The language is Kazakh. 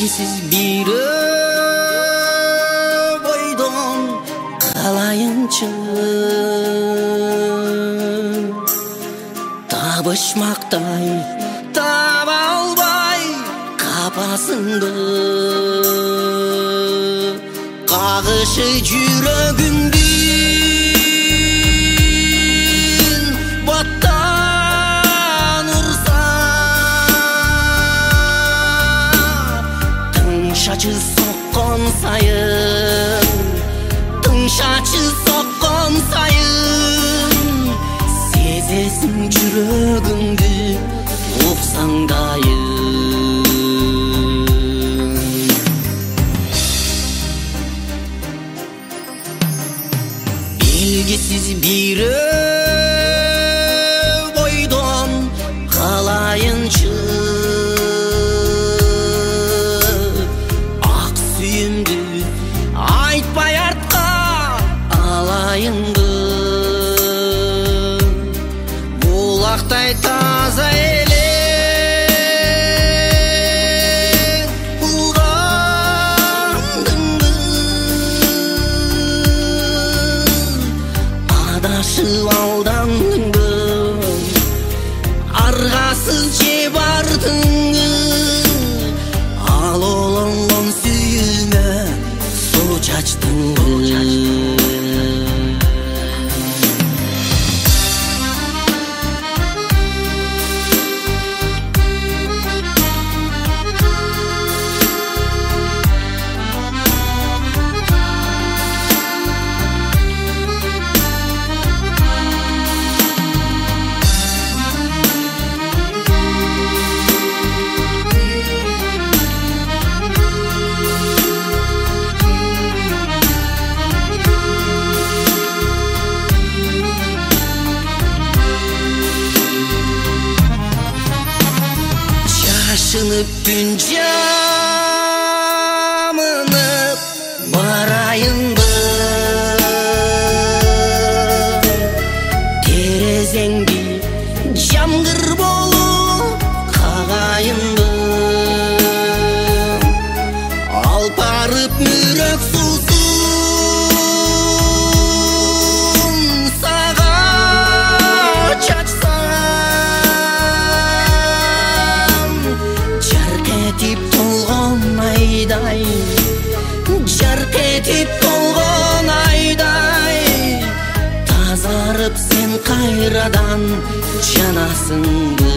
белгісіз bir бойдон қалайынчы табышмақтай таба албай қапасыңды қағышы жүрегіңден баттан ұрса тыңшачы соққан сайын тыңшачы соққан сайын сезесің жүрегіңді оқсаңдайын белгісіз bir бойдон қалайынчы ақ сүйімді айтпай артқа алайынды бұлақтай таза елең бұлғандыңды адашып алдандыңды арғасыз жеп артыңды ал олонған сүйіме су чачтыңды Şaşınıp gün camınıp barayındı terezengdi jamgır bolup kagayındı alparıp mürek susun sağa çaçsam jark etip толгон айдай жарк этип толгон айдай тазарып сен кайрадан жанасың